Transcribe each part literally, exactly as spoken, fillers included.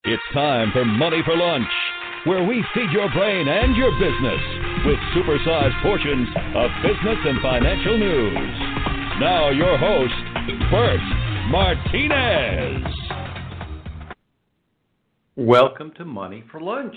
It's time for Money for Lunch, where we feed your brain and your business with supersized portions of business and financial news. Now your host, Bert Martinez. Welcome to Money for Lunch.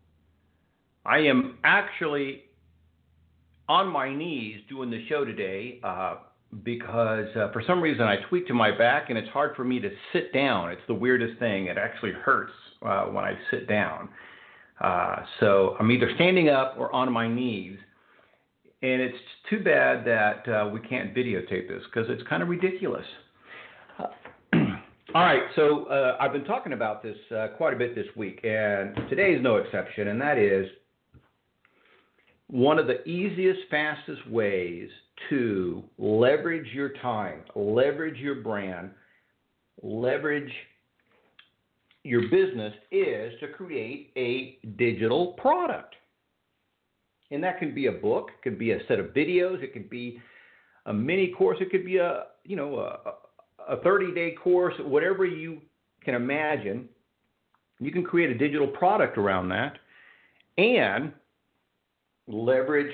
I am actually on my knees doing the show today uh, because uh, for some reason I tweaked to my back and it's hard for me to sit down. It's the weirdest thing. It actually hurts uh, when I sit down. Uh, so I'm either standing up or on my knees. And it's too bad that uh, we can't videotape this because it's kind of ridiculous. Uh, all right, so uh, I've been talking about this uh, quite a bit this week, and today is no exception, and that is one of the easiest, fastest ways to leverage your time, leverage your brand, leverage your business is to create a digital product. And that can be a book, it could be a set of videos, it could be a mini course, it could be a, you know, a, a thirty-day course, whatever you can imagine. You can create a digital product around that and leverage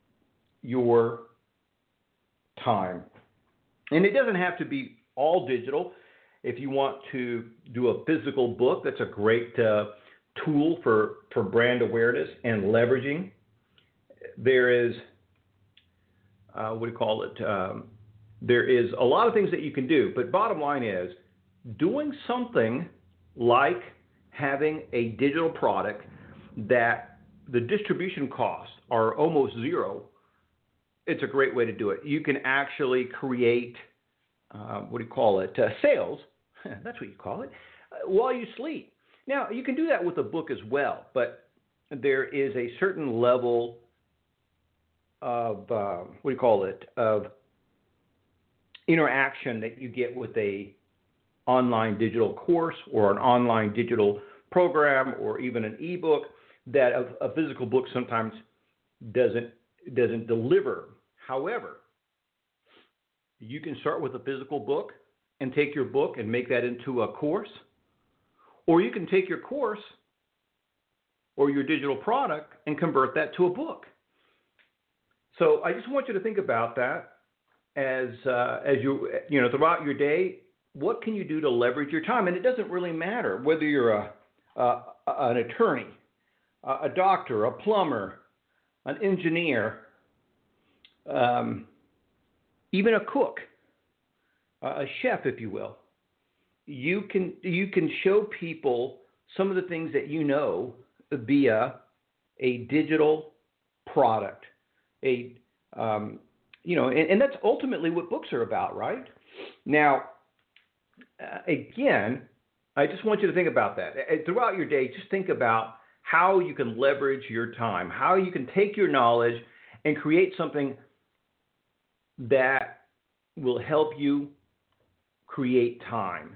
your time. And it doesn't have to be all digital. If you want to do a physical book, that's a great uh, tool for, for brand awareness and leveraging. There is, uh, what do you call it? Um, there is a lot of things that you can do, but bottom line is doing something like having a digital product that the distribution costs are almost zero. It's a great way to do it. You can actually create, uh, what do you call it, uh, sales, that's what you call it, uh, while you sleep. Now, you can do that with a book as well, but there is a certain level of, uh, what do you call it, of interaction that you get with a online digital course or an online digital program or even an ebook that a, a physical book sometimes doesn't doesn't deliver. However, you can start with a physical book and take your book and make that into a course, or you can take your course or your digital product and convert that to a book. So I just want you to think about that as uh, as you you know throughout your day. What can you do to leverage your time? And it doesn't really matter whether you're a, a an attorney, a doctor, a plumber, an engineer, um, even a cook, a chef, if you will. You can you can show people some of the things that you know via a digital product. A um, you know, and, and that's ultimately what books are about, right? Now, uh, again, I just want you to think about that. Throughout your day, just think about how you can leverage your time, how you can take your knowledge and create something that will help you create time.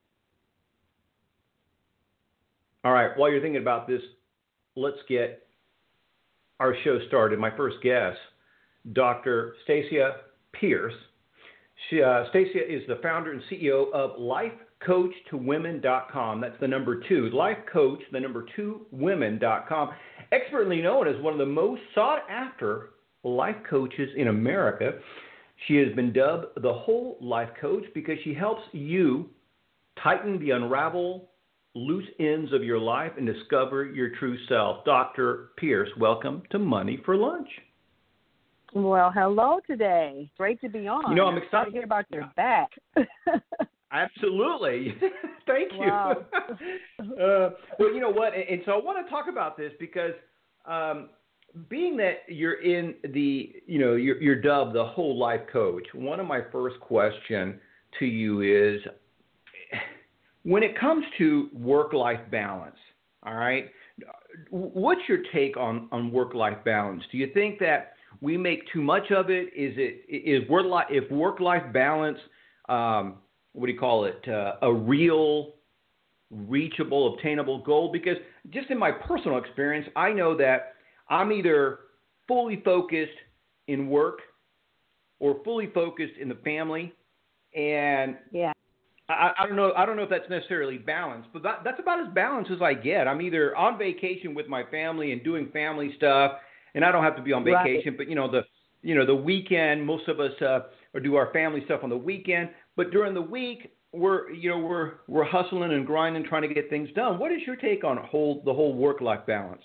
All right, while you're thinking about this, let's get our show started. My first guest, Doctor Stacia Pierce. She, uh, Stacia is the founder and C E O of life coach to women dot com. That's the number two. LifeCoach, the number two, women dot com. Expertly known as one of the most sought after life coaches in America. She has been dubbed the whole life coach because she helps you tighten the unravel loose ends of your life and discover your true self. Doctor Pierce, welcome to Money for Lunch. Well, hello today. Great to be on. You know, I'm excited to hear about your back. Absolutely. Thank you. Wow. uh, well, you know what? And, and so I want to talk about this because um, being that you're in the, you know, you're, you're dubbed the whole life coach, one of my first question to you is, when it comes to work-life balance, all right, what's your take on, on work-life balance? Do you think that we make too much of it? Is it is work life if work-life balance, um, what do you call it, uh, a real, reachable, obtainable goal? Because just in my personal experience, I know that I'm either fully focused in work or fully focused in the family, and yeah. I, I don't know. I don't know if that's necessarily balanced, but that, that's about as balanced as I get. I'm either on vacation with my family and doing family stuff, and I don't have to be on vacation. Right. But you know the, you know the weekend. Most of us uh, or do our family stuff on the weekend. But during the week, we're you know we're we're hustling and grinding, trying to get things done. What is your take on whole the whole work-life balance?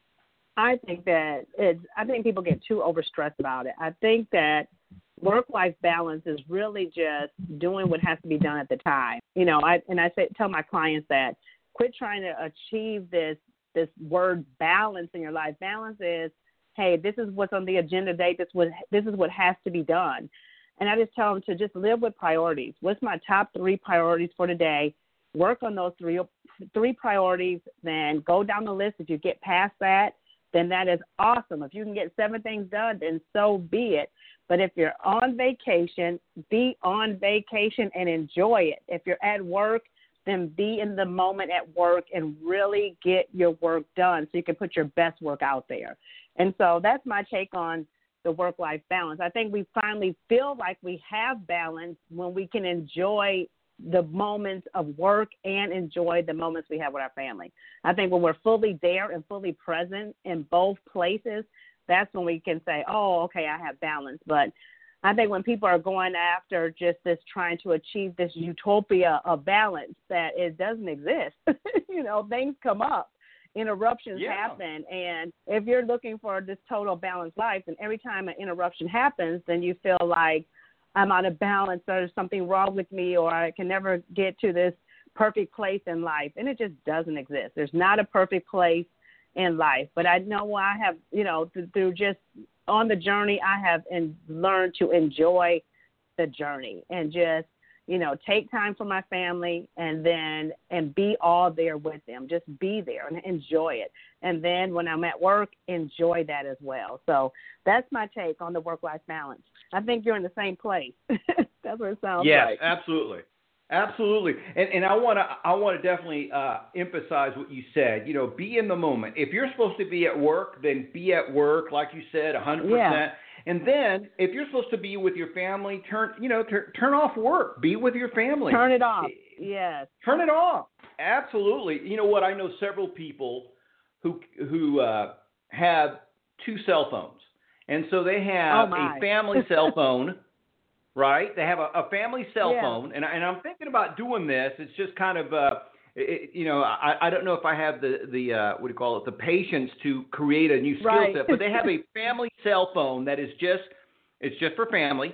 I think that it's. I think people get too overstressed about it. I think that work-life balance is really just doing what has to be done at the time. You know, I and I say tell my clients that quit trying to achieve this this word balance in your life. Balance is, hey, this is what's on the agenda today. This what this is what has to be done. And I just tell them to just live with priorities. What's my top three priorities for today? Work on those three three priorities. Then go down the list. If you get past that, then that is awesome. If you can get seven things done, then so be it. But if you're on vacation, be on vacation and enjoy it. If you're at work, then be in the moment at work and really get your work done so you can put your best work out there. And so that's my take on the work-life balance. I think we finally feel like we have balance when we can enjoy the moments of work and enjoy the moments we have with our family. I think when we're fully there and fully present in both places, that's when we can say, oh, okay, I have balance. But I think when people are going after just this, trying to achieve this utopia of balance, that it doesn't exist. You know, things come up, interruptions yeah. happen. And if you're looking for this total balanced life, and every time an interruption happens, then you feel like I'm out of balance, there's something wrong with me, or I can never get to this perfect place in life. And it just doesn't exist. There's not a perfect place in life. But I know I have, you know, th- through just on the journey, I have in, learned to enjoy the journey and just, you know, take time for my family and then and be all there with them. Just be there and enjoy it. And then when I'm at work, enjoy that as well. So that's my take on the work-life balance. I think you're in the same place. That's what it sounds yes, like. Yes, absolutely. Absolutely. And and I want to I want to definitely uh, emphasize what you said. You know, be in the moment. If you're supposed to be at work, then be at work, like you said, one hundred percent. Yeah. And then if you're supposed to be with your family, turn, you know, tur- turn off work. Be with your family. Turn it off. Yes. Turn it off. Absolutely. You know what? I know several people who who uh, have two cell phones. And so they have oh a family cell phone. Right, they have a, a family cell yeah. phone, and, and I'm thinking about doing this. It's just kind of, uh, it, you know, I, I don't know if I have the the uh, what do you call it, the patience to create a new skill right. set. But they have a family cell phone that is just, it's just for family,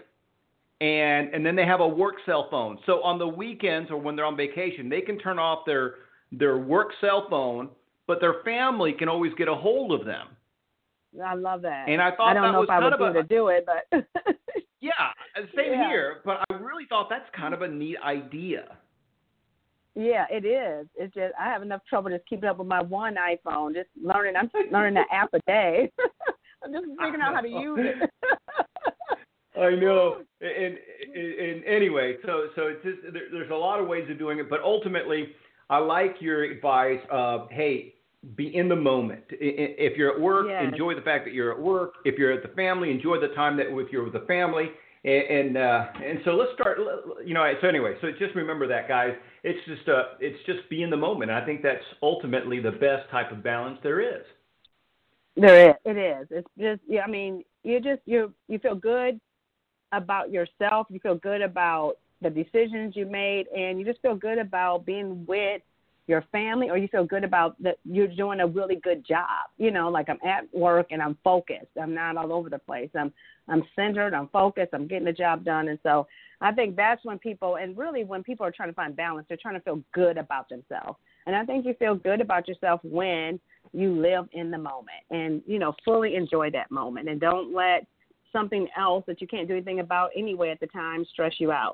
and and then they have a work cell phone. So on the weekends or when they're on vacation, they can turn off their their work cell phone, but their family can always get a hold of them. I love that. And I thought I don't that know was if I kind would of be a, able to do it, but. Yeah, same yeah. here, but I really thought that's kind of a neat idea. Yeah, it is. It's just I have enough trouble just keeping up with my one iPhone, just learning. I'm learning an app a day. I'm just figuring out how to use it. I know. And, and, and anyway, so so it's just, there, there's a lot of ways of doing it, but ultimately, I like your advice of, hey, be in the moment. If you're at work, yes. enjoy the fact that you're at work. If you're at the family, enjoy the time that with you're with the family. And and, uh, and so let's start. You know. So anyway, so just remember that, guys. It's just uh, it's just be in the moment. And I think that's ultimately the best type of balance there is. There is. It is. It's just. Yeah. I mean, you just you you feel good about yourself. You feel good about the decisions you made, and you just feel good about being with your family, or you feel good about that you're doing a really good job. You know, like I'm at work and I'm focused. I'm not all over the place. I'm I'm centered. I'm focused. I'm getting the job done. And so I think that's when people, and really when people are trying to find balance, they're trying to feel good about themselves. And I think you feel good about yourself when you live in the moment and, you know, fully enjoy that moment and don't let something else that you can't do anything about anyway at the time stress you out.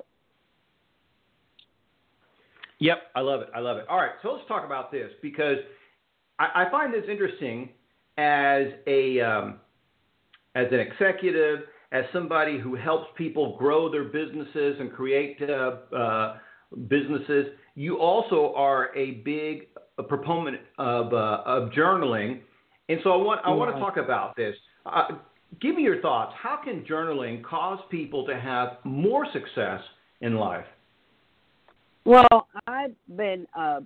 Yep, I love it. I love it. All right, so let's talk about this because I, I find this interesting as a um, as an executive, as somebody who helps people grow their businesses and create uh, uh, businesses. You also are a big a proponent of uh, of journaling, and so I want I want to talk about this. Uh, give me your thoughts. How can journaling cause people to have more success in life? Well, I've been a,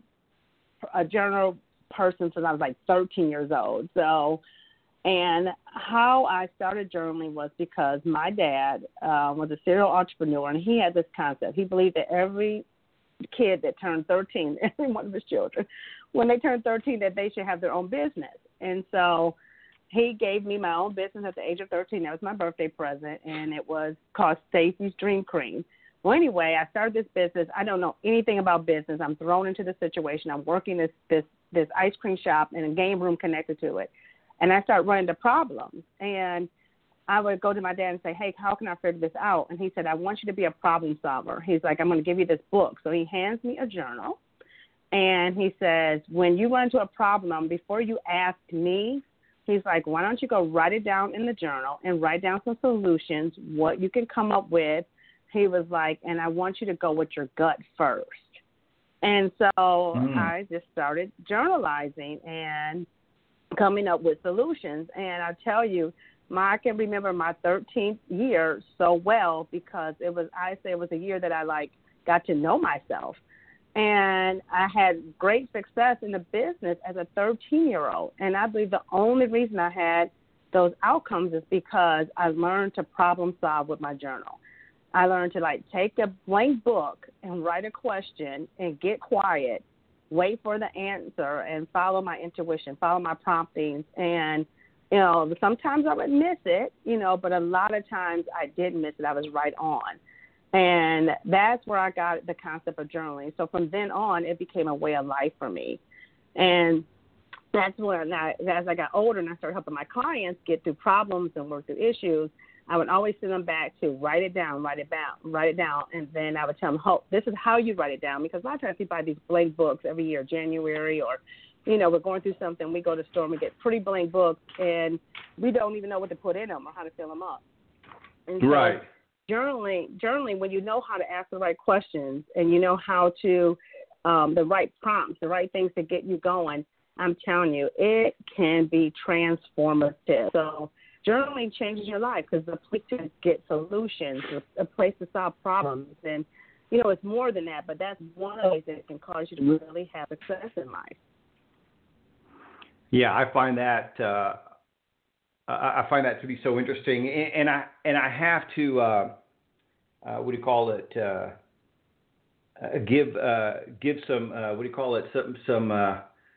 a journal person since I was like thirteen years old. So, and how I started journaling was because my dad uh, was a serial entrepreneur, and he had this concept. He believed that every kid that turned thirteen, every one of his children, when they turned thirteen, that they should have their own business. And so he gave me my own business at the age of thirteen. That was my birthday present, and it was called Stacy's Dream Cream. Well, anyway, I started this business. I don't know anything about business. I'm thrown into the situation. I'm working this this this ice cream shop and a game room connected to it. And I started running into problems. And I would go to my dad and say, hey, how can I figure this out? And he said, I want you to be a problem solver. He's like, I'm going to give you this book. So he hands me a journal. And he says, when you run into a problem, before you ask me, he's like, why don't you go write it down in the journal and write down some solutions, what you can come up with. He was like, and I want you to go with your gut first. And so mm. I just started journalizing and coming up with solutions. And I tell you, my, I can remember my thirteenth year so well because it was, I say it was a year that I like got to know myself. And I had great success in the business as a thirteen-year-old. And I believe the only reason I had those outcomes is because I learned to problem solve with my journal. I learned to, like, take a blank book and write a question and get quiet, wait for the answer, and follow my intuition, follow my promptings. And, you know, sometimes I would miss it, you know, but a lot of times I didn't miss it. I was right on. And that's where I got the concept of journaling. So from then on, it became a way of life for me. And that's when, I, as I got older and I started helping my clients get through problems and work through issues, I would always send them back to write it down, write it down, write it down, and then I would tell them, oh, this is how you write it down, because a lot of times we buy these blank books every year, January, or, you know, we're going through something, we go to the store and we get pretty blank books, and we don't even know what to put in them or how to fill them up. And so right. Journaling, journaling, when you know how to ask the right questions and you know how to, um, the right prompts, the right things to get you going, I'm telling you, it can be transformative. So journaling changes your life because it's a place to get solutions, a place to solve problems. And, you know, it's more than that, but that's one of the ways that it can cause you to really have success in life. Yeah, I find that uh, I find that to be so interesting, and, and I and I have to uh, uh, what do you call it? Uh, uh, give uh, give some uh, what do you call it? Some some uh,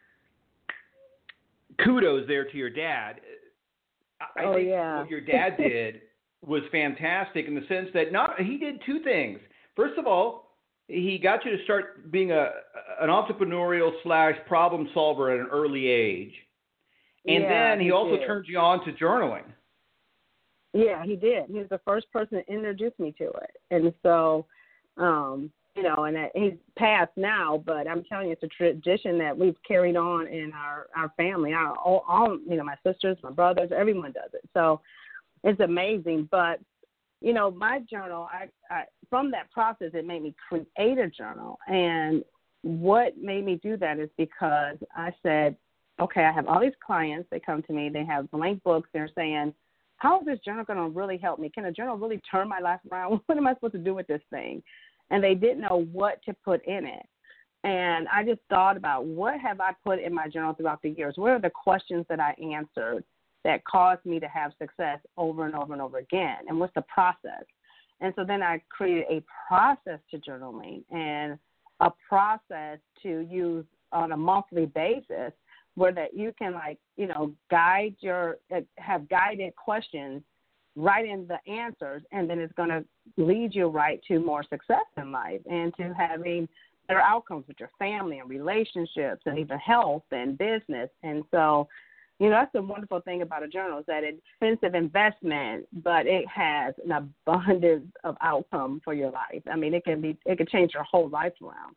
kudos there to your dad. I oh, think yeah. what your dad did was fantastic in the sense that not he did two things. First of all, he got you to start being a an entrepreneurial slash problem solver at an early age, and yeah, then he, he also did. turned you on to journaling. Yeah, he did. He was the first person to introduce me to it, and so, um, you know, and he's passed now, but I'm telling you, it's a tradition that we've carried on in our, our family. Our, all, all, you know, my sisters, my brothers, everyone does it. So it's amazing. But, you know, my journal, I, I from that process, it made me create a journal. And what made me do that is because I said, okay, I have all these clients. They come to me. They have blank books. They're saying, how is this journal going to really help me? Can a journal really turn my life around? What am I supposed to do with this thing? And they didn't know what to put in it. And I just thought about, what have I put in my journal throughout the years? What are the questions that I answered that caused me to have success over and over and over again? And what's the process? And so then I created a process to journaling and a process to use on a monthly basis where that you can, like, you know, guide your, uh, have guided questions, write in the answers, and then it's going to lead you right to more success in life and to having better outcomes with your family and relationships and even health and business. And so, you know, that's the wonderful thing about a journal is that it's expensive investment, but it has an abundance of outcome for your life. I mean, it can be, it can change your whole life around.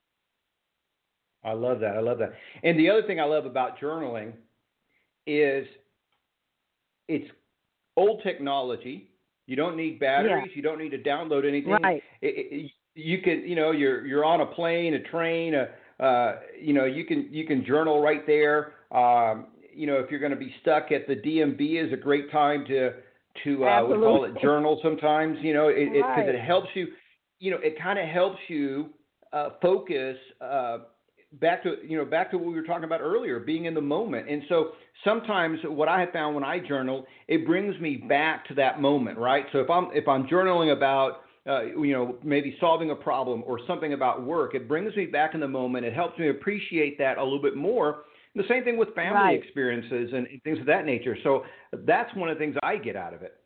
I love that. I love that. And the other thing I love about journaling is it's old technology. You don't need batteries. Yeah. You don't need to download anything. Right. It, it, you can, you know, you're you're on a plane, a train, a, uh, you know, you can you can journal right there. Um, you know, if you're going to be stuck at the D M V, is a great time to to uh, we call it journal. Sometimes, you know, it because it, right. it helps you. You know, it kind of helps you uh, focus uh, back to you know back to what we were talking about earlier, being in the moment. And so sometimes what I have found when I journal, it brings me back to that moment, right? So if I'm if I'm journaling about uh, you know maybe solving a problem or something about work, it brings me back in the moment. It helps me appreciate that a little bit more. And the same thing with family right. experiences and things of that nature. So that's one of the things I get out of it.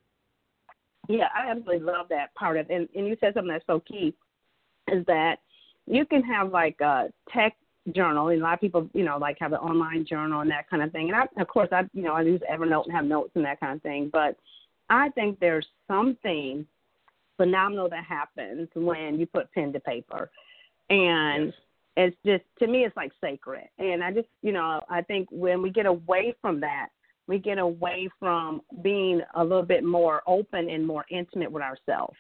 Yeah, I absolutely love that part of it. And, and you said something that's so key, is that you can have like a tech journal, and a lot of people, you know, like have an online journal and that kind of thing. And I, of course, I, you know, I use Evernote and have notes and that kind of thing. But I think there's something phenomenal that happens when you put pen to paper. And yes. It's just, to me, it's like sacred. And I just, you know, I think when we get away from that, we get away from being a little bit more open and more intimate with ourselves.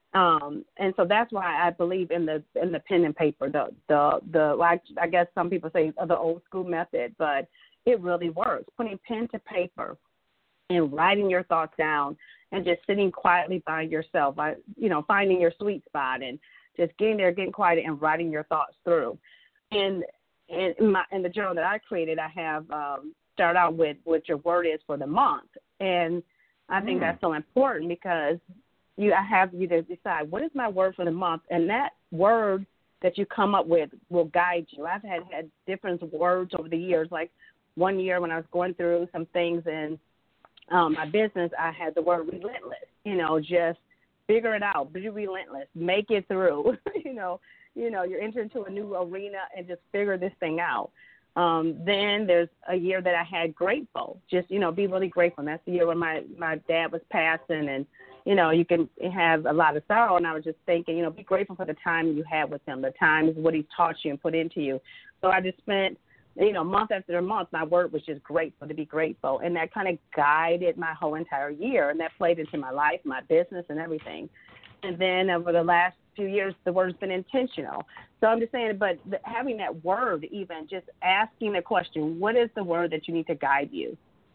Um, and so that's why I believe in the in the pen and paper, the the the like I guess some people say the old school method, but it really works. Putting pen to paper and writing your thoughts down and just sitting quietly by yourself, by, you know, finding your sweet spot and just getting there, getting quiet and writing your thoughts through. And and in, my, in the journal that I created, I have um, start out with what your word is for the month, and I think mm. that's so important because you I have you to decide what is my word for the month, and that word that you come up with will guide you. I've had had different words over the years. Like one year when I was going through some things in um, my business, I had the word relentless. You know, just figure it out, be relentless, make it through. you know, you know, you're entering into a new arena and just figure this thing out. Um, then there's a year that I had grateful, just, you know, be really grateful. And that's the year when my, my dad was passing, and, you know, you can have a lot of sorrow. And I was just thinking, you know, be grateful for the time you had with him. The time is what he taught you and put into you. So I just spent, you know, month after month, my word was just grateful, to be grateful. And that kind of guided my whole entire year. And that played into my life, my business, and everything. And then over the last few years, the word's been intentional. So I'm just saying, but the, having that word, even just asking the question, what is the word that you need to guide you?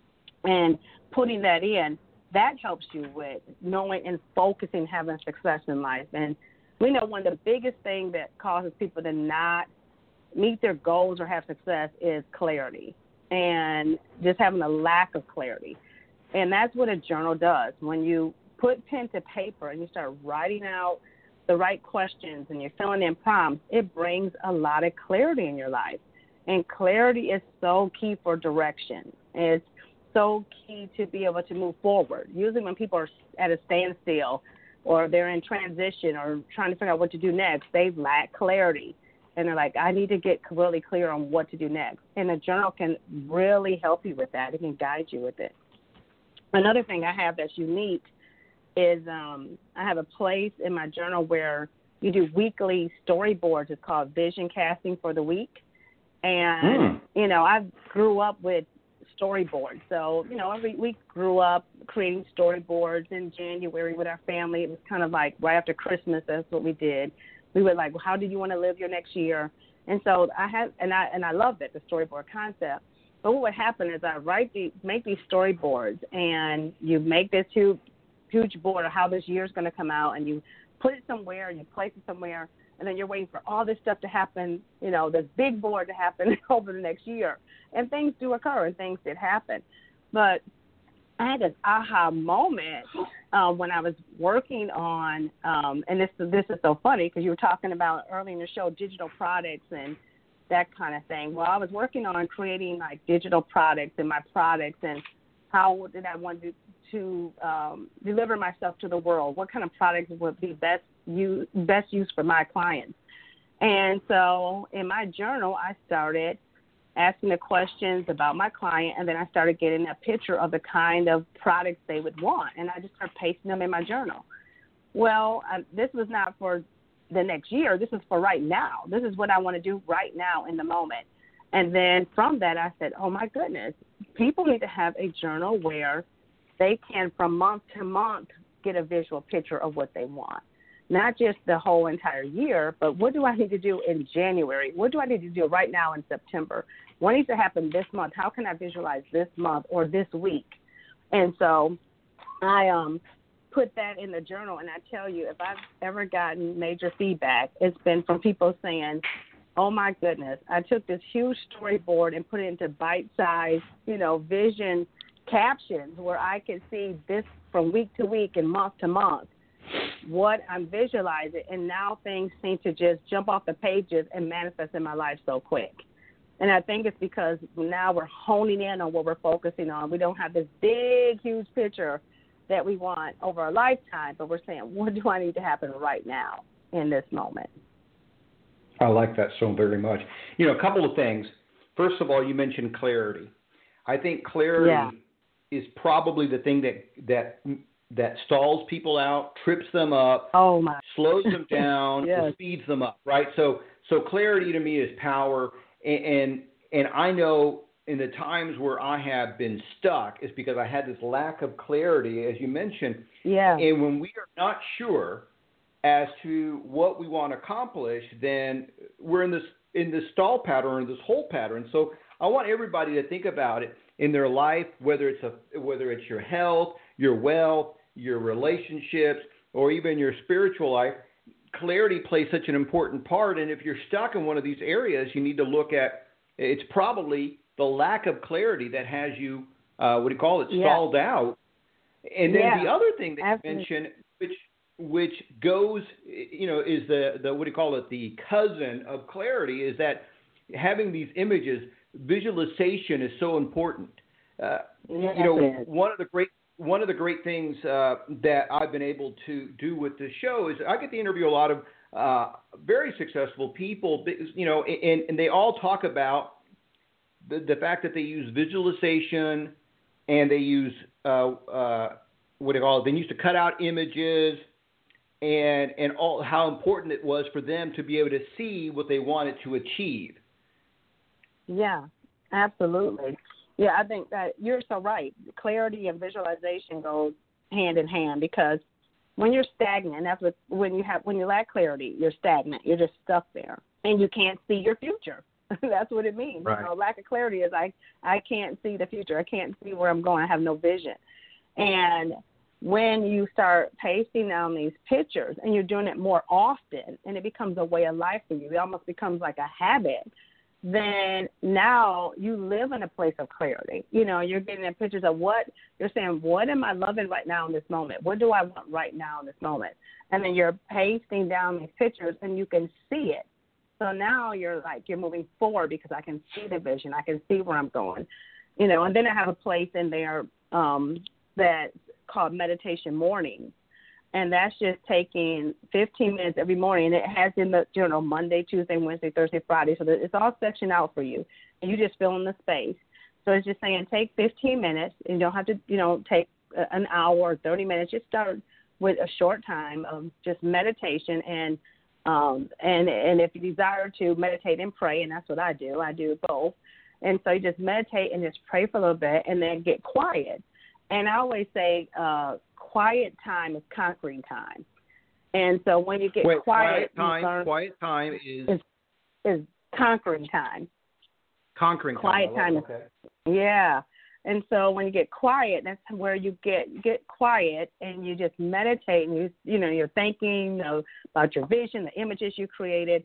And putting that in, that helps you with knowing and focusing, having success in life. And we know one of the biggest things that causes people to not meet their goals or have success is clarity, and just having a lack of clarity. And that's what a journal does. When you put pen to paper and you start writing out the right questions and you're filling in prompts, it brings a lot of clarity in your life. And clarity is so key for direction. It's so key to be able to move forward. Usually when people are at a standstill or they're in transition or trying to figure out what to do next, they lack clarity. And they're like, I need to get really clear on what to do next. And a journal can really help you with that. It can guide you with it. Another thing I have that's unique is um, I have a place in my journal where you do weekly storyboards. It's called Vision Casting for the Week. And, mm. you know, I grew up with storyboards. So, you know, every week grew up creating storyboards in January with our family. It was kind of like right after Christmas, that's what we did. We were like, well, how do you want to live your next year? And so I had, and I and I loved it, the storyboard concept. But what would happen is I write these, make these storyboards, and you make this huge, huge board of how this year is going to come out, and you put it somewhere, and you place it somewhere, and then you're waiting for all this stuff to happen, you know, this big board to happen over the next year. And things do occur, and things did happen. But I had this aha moment uh, when I was working on, um, and this this is so funny because you were talking about earlier in the show digital products and that kind of thing. Well, I was working on creating like digital products and my products, and how did I want to, to um, deliver myself to the world? What kind of products would be best use, best used for my clients? And so in my journal, I started asking the questions about my client, and then I started getting a picture of the kind of products they would want, and I just started pasting them in my journal. Well, um, this was not for the next year. This is for right now. This is what I want to do right now in the moment. And then from that, I said, oh, my goodness, people need to have a journal where they can, from month to month, get a visual picture of what they want. Not just the whole entire year, but what do I need to do in January? What do I need to do right now in September? What needs to happen this month? How can I visualize this month or this week? And so I um, put that in the journal, and I tell you, if I've ever gotten major feedback, it's been from people saying, oh, my goodness, I took this huge storyboard and put it into bite-sized, you know, vision captions where I could see this from week to week and month to month, what I'm visualizing, and now things seem to just jump off the pages and manifest in my life so quick. And I think it's because now we're honing in on what we're focusing on. We don't have this big, huge picture that we want over a lifetime, but we're saying, what do I need to happen right now in this moment? I like that so very much. You know, a couple of things. First of all, you mentioned clarity. I think clarity yeah. is probably the thing that that that stalls people out, trips them up, oh my. slows them down, yes. and speeds them up, right? So so clarity to me is power, and, and and I know in the times where I have been stuck is because I had this lack of clarity, as you mentioned. Yeah. And when we are not sure as to what we want to accomplish, then we're in this in this stall pattern, or this hole pattern. So I want everybody to think about it in their life, whether it's a whether it's your health, your wealth, your relationships, or even your spiritual life. Clarity plays such an important part. And if you're stuck in one of these areas, you need to look at it's probably the lack of clarity that has you, uh, what do you call it, stalled yeah. out. And then yeah. the other thing that Absolutely. you mentioned, which which goes, you know, is the, the, what do you call it, the cousin of clarity, is that having these images, visualization is so important. Uh, yeah, you know, one of the great one of the great things uh, that I've been able to do with this show is I get to interview a lot of uh, very successful people, you know, and, and they all talk about the, the fact that they use visualization and they use, uh, uh, what do you call it, they used to cut out images and, and all how important it was for them to be able to see what they wanted to achieve. Yeah, absolutely. Yeah, I think that you're so right. Clarity and visualization go hand in hand, because when you're stagnant, that's what, when you have when you lack clarity, you're stagnant. You're just stuck there, and you can't see your future. That's what it means. Right. You know, lack of clarity is I I can't see the future. I can't see where I'm going. I have no vision. And when you start pasting down these pictures and you're doing it more often, and it becomes a way of life for you, it almost becomes like a habit, then now you live in a place of clarity. You know, you're getting in pictures of what you're saying, what am I loving right now in this moment? What do I want right now in this moment? And then you're pasting down these pictures and you can see it. So now you're like, you're moving forward because I can see the vision. I can see where I'm going, you know, and then I have a place in there um, that's called Meditation Morning. And that's just taking fifteen minutes every morning. And it has in the journal Monday, Tuesday, Wednesday, Thursday, Friday. So that it's all sectioned out for you. And you just fill in the space. So it's just saying take fifteen minutes. And you don't have to, you know, take an hour or thirty minutes. Just start with a short time of just meditation. And um, and and if you desire to meditate and pray, and that's what I do. I do both. And so you just meditate and just pray for a little bit and then get quiet. And I always say uh, quiet time is conquering time. And so when you get Wait, quiet, quiet time, learn, quiet time is, is is conquering time. Conquering quiet time. time. Okay. Yeah. And so when you get quiet, that's where you get get quiet and you just meditate and you you know you're thinking you know, about your vision, the images you created,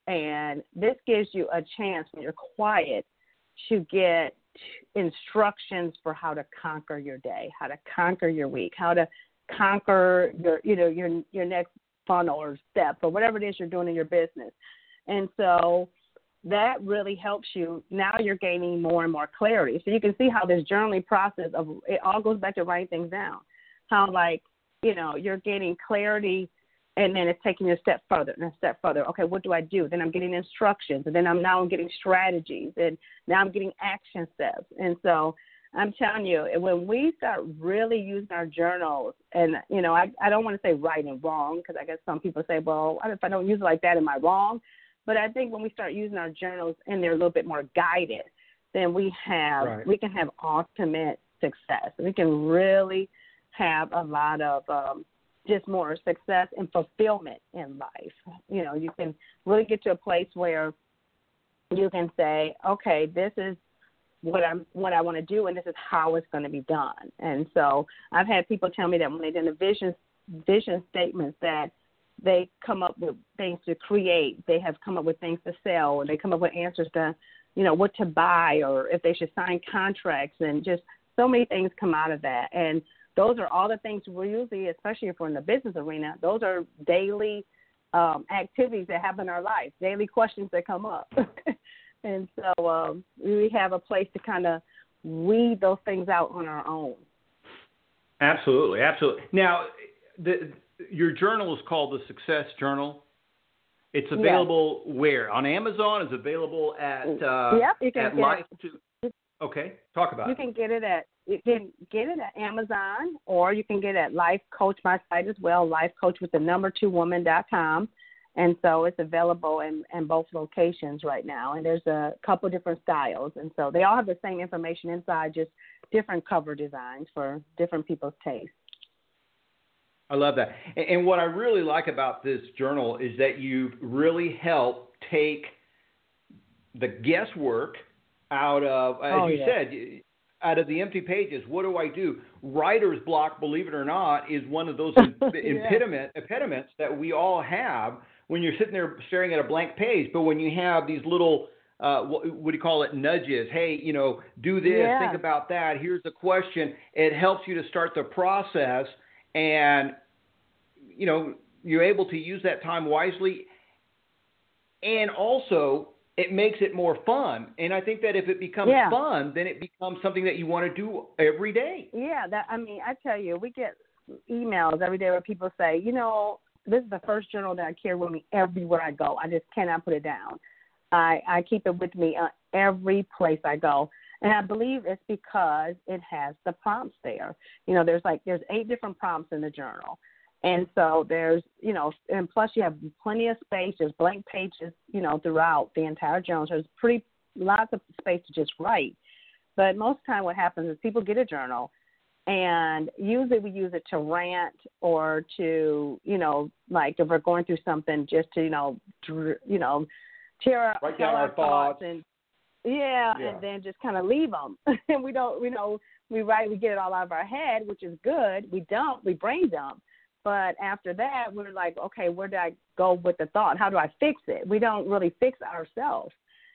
and this gives you a chance when you're quiet to get instructions for how to conquer your day, how to conquer your week, how to conquer your, you know, your your next funnel or step or whatever it is you're doing in your business. And so that really helps you. Now you're gaining more and more clarity. So you can see how this journaling process of it all goes back to writing things down. How like, you know, you're gaining clarity. And then it's taking you a step further and a step further. Okay, what do I do? Then I'm getting instructions, and then I'm now I'm getting strategies, and now I'm getting action steps. And so I'm telling you, when we start really using our journals, and, you know, I, I don't want to say right and wrong, because I guess some people say, well, if I don't use it like that, am I wrong? But I think when we start using our journals and they're a little bit more guided, then we have Right. we can have ultimate success. We can really have a lot of um, just more success and fulfillment in life. You know, you can really get to a place where you can say, okay, this is what I'm what I want to do, and this is how it's going to be done. And so I've had people tell me that when they did the vision vision statements that they come up with things to create, they have come up with things to sell, or they come up with answers to, you know, what to buy, or if they should sign contracts, and just so many things come out of that. And those are all the things we're usually, especially if we're in the business arena, those are daily um, activities that happen in our life, daily questions that come up. And so um, we have a place to kind of weed those things out on our own. Absolutely, absolutely. Now, the, your journal is called the Success Journal. It's available yes. where? On Amazon? It's available at uh, yep, you can at get Life it. to, okay, talk about you it. You can get it at you can get it at Amazon, or you can get it at Life Coach, my site as well, Life Coach with the number two woman dot com. And so it's available in, in both locations right now. And there's a couple different styles. And so they all have the same information inside, just different cover designs for different people's tastes. I love that. And, and what I really like about this journal is that you've really helped take the guesswork out of, as oh, you yeah. said, out of the empty pages. What do I do? Writer's block, believe it or not, is one of those yeah. impediment, impediments that we all have when you're sitting there staring at a blank page. But when you have these little, uh, what, what do you call it, nudges, hey, you know, do this, yeah. think about that, here's the question, it helps you to start the process, and, you know, you're able to use that time wisely, and also it makes it more fun. And I think that if it becomes yeah. fun, then it becomes something that you want to do every day. Yeah, that I mean, I tell you, we get emails every day where people say, you know, this is the first journal that I carry with me everywhere I go. I just cannot put it down. I, I keep it with me uh, every place I go. And I believe it's because it has the prompts there. You know, there's like, there's eight different prompts in the journal. And so there's, you know, and plus you have plenty of space. There's blank pages, you know, throughout the entire journal. So there's pretty, lots of space to just write. But most of the time what happens is people get a journal, and usually we use it to rant or to, you know, like if we're going through something, just to, you know, dr- you know, tear Write tell down our our thoughts. and yeah, yeah, and then just kind of leave them. And we don't, you know, we write, we get it all out of our head, which is good. We dump, we brain dump. But after that, we're like, okay, where do I go with the thought? How do I fix it? We don't really fix ourselves.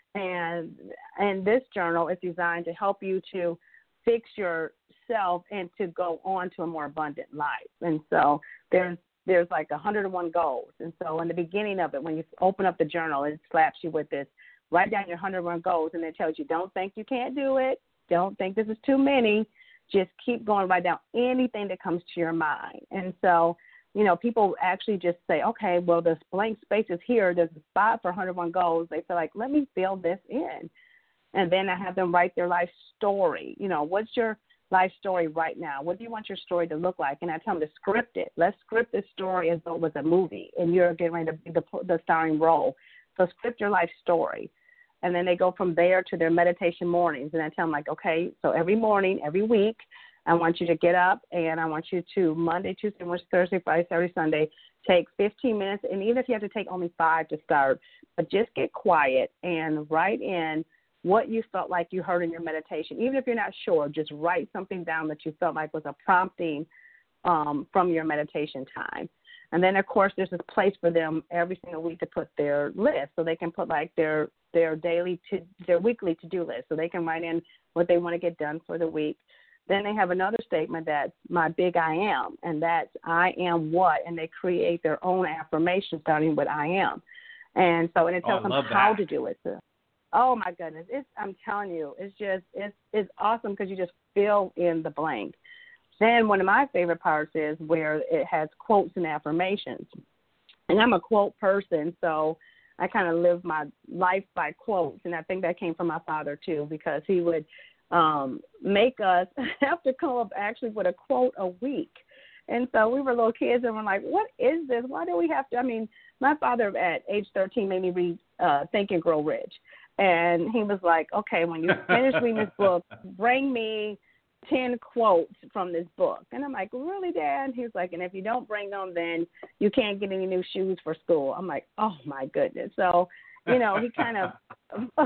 And and this journal is designed to help you to fix yourself and to go on to a more abundant life. And so there's there's like one hundred one goals. And so in the beginning of it, when you open up the journal, it slaps you with this, write down your one hundred one goals, and it tells you, don't think you can't do it. Don't think this is too many. Just keep going, write down anything that comes to your mind. And so, you know, people actually just say, okay, well, this blank space is here. There's a spot for one hundred one goals. They feel like, let me fill this in. And then I have them write their life story. You know, what's your life story right now? What do you want your story to look like? And I tell them to script it. Let's script this story as though it was a movie, and you're getting ready to be the, the starring role. So script your life story. And then they go from there to their meditation mornings. And I tell them, like, okay, so every morning, every week, I want you to get up, and I want you to Monday, Tuesday, Wednesday, Thursday, Friday, Saturday, Sunday, take fifteen minutes. And even if you have to take only five to start, but just get quiet and write in what you felt like you heard in your meditation. Even if you're not sure, just write something down that you felt like was a prompting um, from your meditation time. And then, of course, there's this place for them every single week to put their list. So they can put like their their daily, to, their weekly to-do list. So they can write in what they want to get done for the week. Then they have another statement that's my big I am, and that's I am what, and they create their own affirmation starting with I am. And so, and it tells oh, them how to do it. So, oh my goodness, it's, I'm telling you, it's just, it's, it's awesome because you just fill in the blank. Then one of my favorite parts is where it has quotes and affirmations. And I'm a quote person, so I kind of live my life by quotes. And I think that came from my father too, because he would um, make us have to come up actually with a quote a week. And so we were little kids and we're like, what is this? Why do we have to? I mean, my father at age thirteen made me read uh, Think and Grow Rich. And he was like, okay, when you finish reading this book, bring me ten quotes from this book. And I'm like, really, Dad? He was like, and if you don't bring them, then you can't get any new shoes for school. I'm like, oh, my goodness. So, you know, he kind of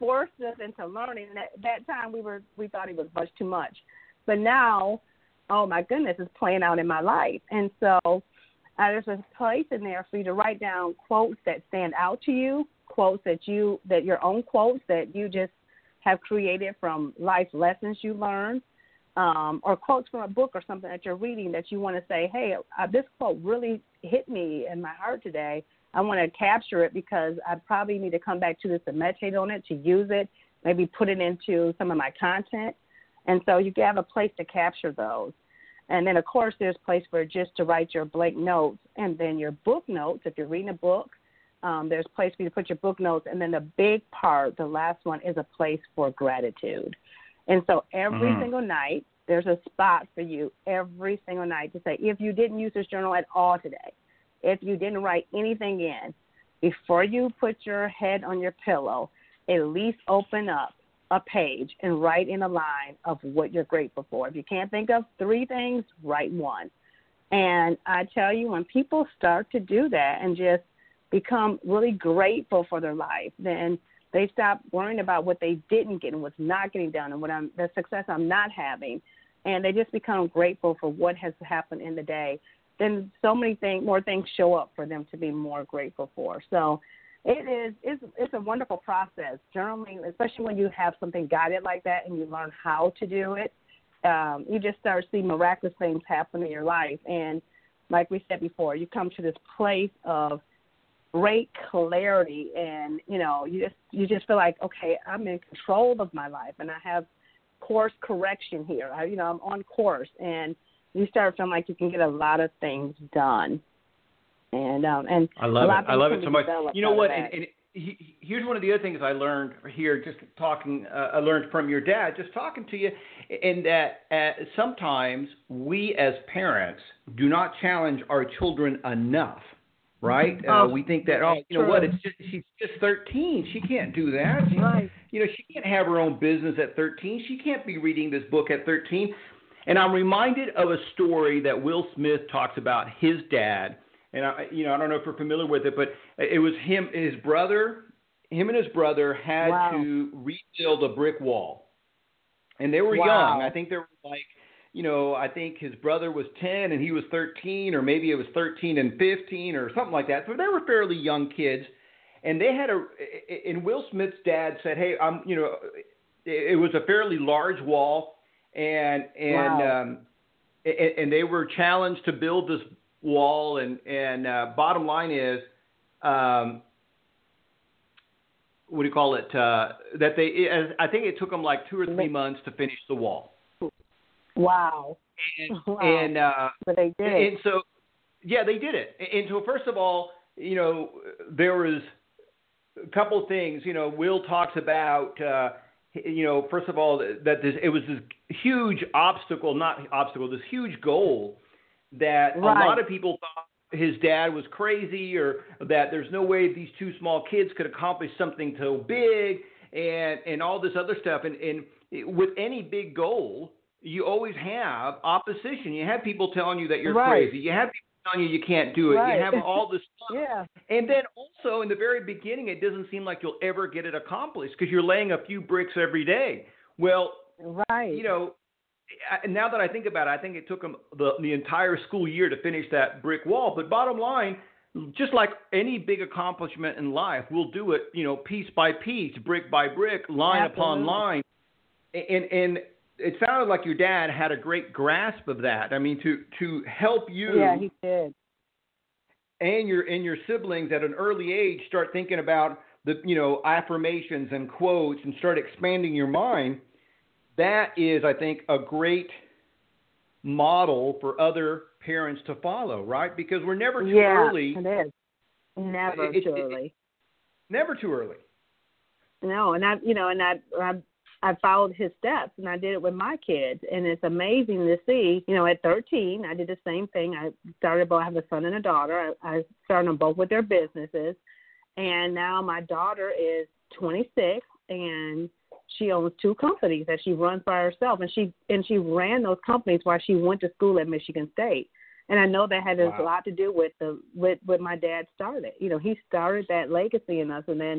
forced us into learning. And at that time, we were we thought it was much too much. But now, oh, my goodness, it's playing out in my life. And so uh, there's a place in there for you to write down quotes that stand out to you, quotes that you, that your own quotes that you just have created from life lessons you learned, um, or quotes from a book or something that you're reading that you want to say, hey, uh, this quote really hit me in my heart today. I want to capture it because I probably need to come back to this and meditate on it, to use it, maybe put it into some of my content. And so you have a place to capture those. And then, of course, there's a place for just to write your blank notes. And then your book notes, if you're reading a book, um, there's a place for you to put your book notes. And then the big part, the last one, is a place for gratitude. And so every mm. single night, there's a spot for you every single night to say, if you didn't use this journal at all today, if you didn't write anything in, before you put your head on your pillow, at least open up a page and write in a line of what you're grateful for. If you can't think of three things, write one. And I tell you, when people start to do that and just become really grateful for their life, then they stop worrying about what they didn't get and what's not getting done and what I'm, the success I'm not having, and they just become grateful for what has happened in the day. Then so many things, more things show up for them to be more grateful for. So it is, it's, it's a wonderful process. Journaling, especially when you have something guided like that and you learn how to do it, um, you just start seeing miraculous things happen in your life. And like we said before, you come to this place of great clarity, and, you know, you just, you just feel like, okay, I'm in control of my life, and I have course correction here. I, you know, I'm on course, and you start feeling like you can get a lot of things done. And um, and I love it. I love it so much. You know what? And, and he, here's one of the other things I learned here, just talking. Uh, I learned from your dad, just talking to you, in that uh, sometimes we as parents do not challenge our children enough. Right? Oh, uh, we think that, oh, you know what? It's just she's just thirteen. She can't do that. She, right. You know, she can't have her own business at thirteen. She can't be reading this book at thirteen. And I'm reminded of a story that Will Smith talks about his dad. And I, you know, I don't know if you're familiar with it, but it was him, his brother, him and his brother had wow. to rebuild a brick wall, and they were wow. young. I think they were like, you know, I think his brother was ten and he was thirteen, or maybe it was thirteen and fifteen or something like that. So they were fairly young kids, and they had a. And Will Smith's dad said, "Hey, I'm, you know, it was a fairly large wall." And and wow. um, and, and they were challenged to build this wall. And and uh, bottom line is, um, what do you call it? Uh, that they, I think it took them like two or three months to finish the wall. Wow. And, wow. and uh, but they did. And so, yeah, they did it. And so, first of all, you know, there was a couple of things. You know, Will talks about. Uh, You know, first of all, that this, it was this huge obstacle, not obstacle, this huge goal that right. a lot of people thought his dad was crazy, or that there's no way these two small kids could accomplish something so big, and and all this other stuff. And, and with any big goal, you always have opposition. You have people telling you that you're right. crazy. You have people telling you you can't do it. Right. You have all this stuff. yeah. And then also in the very beginning, it doesn't seem like you'll ever get it accomplished because you're laying a few bricks every day. Well, right. you know, now that I think about it, I think it took them the, the entire school year to finish that brick wall. But bottom line, just like any big accomplishment in life, we'll do it, you know, piece by piece, brick by brick, line Absolutely. upon line. And, and it sounded like your dad had a great grasp of that. I mean, to, to help you. Yeah, he did. And your and your siblings at an early age start thinking about the, you know, affirmations and quotes and start expanding your mind. That is, I think, a great model for other parents to follow, right? Because we're never too yeah, early. it is. Never it, too it, early. It, never too early. No, and I, you know, and I, I, I followed his steps, and I did it with my kids, and it's amazing to see. You know, at thirteen, I did the same thing. I started. I have a son and a daughter. I, I started them both with their businesses, and now my daughter is twenty-six, and she owns two companies that she runs by herself, and she and she ran those companies while she went to school at Michigan State. And I know that had wow. a lot to do with the with what my dad started. You know, he started that legacy in us, and then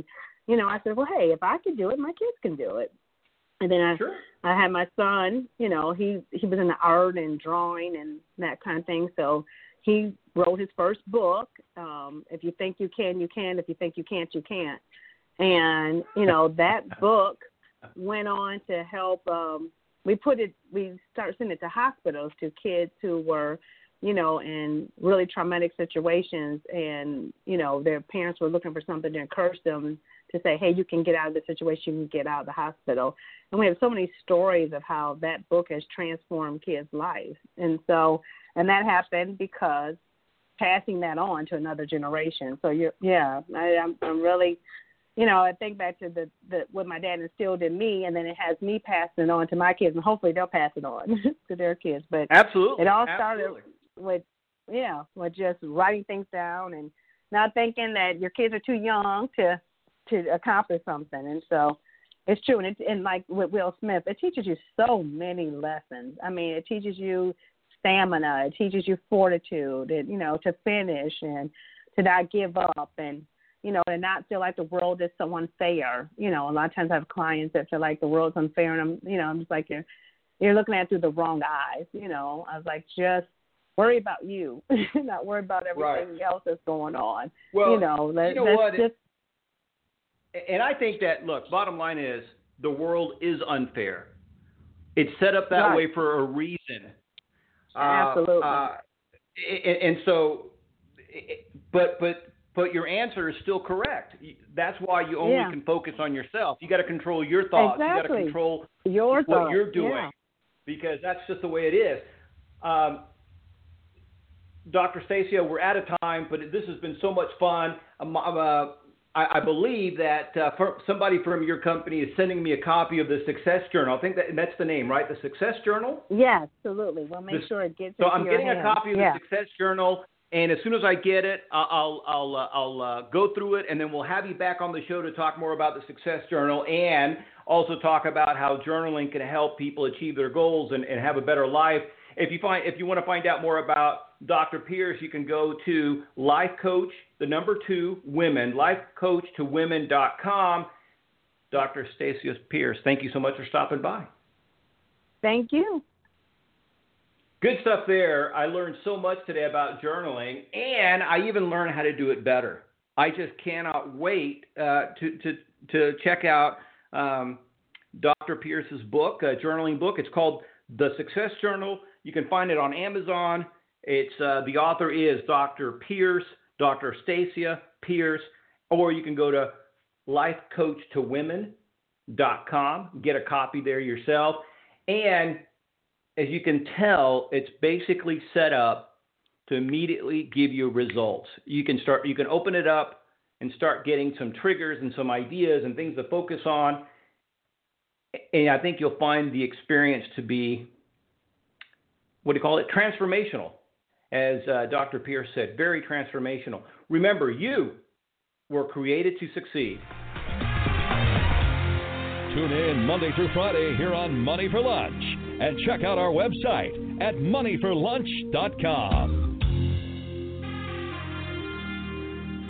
you know, I said, well, hey, if I could do it, my kids can do it. And then I, sure. I had my son, you know, he, he was in the art and drawing and that kind of thing. So he wrote his first book. Um, if you think you can, you can. If you think you can't, you can't. And, you know, that book went on to help, um, we put it, we started sending it to hospitals to kids who were, you know, in really traumatic situations, and, you know, their parents were looking for something to encourage them to say, hey, you can get out of the situation, you can get out of the hospital. And we have so many stories of how that book has transformed kids' lives. And so, and that happened because passing that on to another generation. So, you're, yeah, I, I'm, I'm really, you know, I think back to the, the what my dad instilled in me, and then it has me passing it on to my kids, and hopefully they'll pass it on to their kids. But absolutely, it all started absolutely. with, yeah, with just writing things down and not thinking that your kids are too young to to accomplish something. And so it's true. And, it, and like with Will Smith, it teaches you so many lessons. I mean, it teaches you stamina. It teaches you fortitude, and, you know, to finish and to not give up, and, you know, and not feel like the world is so unfair. You know, a lot of times I have clients that feel like the world's unfair, and I'm, you know, I'm just like, you're, you're looking at it through the wrong eyes. You know, I was like, just worry about you, not worry about everything right. else that's going on. Well, you know, let, you know let's what? just. And I think that, look, bottom line is the world is unfair. It's set up that right. way for a reason. Absolutely. Uh, uh, and, and so, but but but your answer is still correct. That's why you only yeah. can focus on yourself. You got to control your thoughts. Exactly. You got to control your what thoughts. you're doing, yeah. because that's just the way it is. Um, Doctor Stacia, we're out of time, but this has been so much fun. Um, uh, I, I believe that uh, for somebody from your company is sending me a copy of the Success Journal. I think that that's the name, right? The Success Journal? Yeah, absolutely. We'll make the, sure it gets So into I'm your getting hands. a copy of yeah. the Success Journal, and as soon as I get it, I'll I'll uh, I'll uh, go through it, and then we'll have you back on the show to talk more about the Success Journal, and also talk about how journaling can help people achieve their goals and, and have a better life. If you find if you want to find out more about Doctor Pierce, you can go to Life Coach, the number two, women, life coach to women dot com. Doctor Stacia Pierce, thank you so much for stopping by. Thank you. Good stuff there. I learned so much today about journaling, and I even learned how to do it better. I just cannot wait uh, to, to, to check out um, Doctor Pierce's book, a journaling book. It's called The Success Journal. You can find it on Amazon. It's uh, the author is Doctor Pierce, Doctor Stacia Pierce, or you can go to life coach to women dot com, get a copy there yourself. And as you can tell, it's basically set up to immediately give you results. You can start, you can open it up and start getting some triggers and some ideas and things to focus on. And I think you'll find the experience to be, what do you call it, transformational. As uh, Doctor Pierce said, very transformational. Remember, you were created to succeed. Tune in Monday through Friday here on Money for Lunch, and check out our website at money for lunch dot com.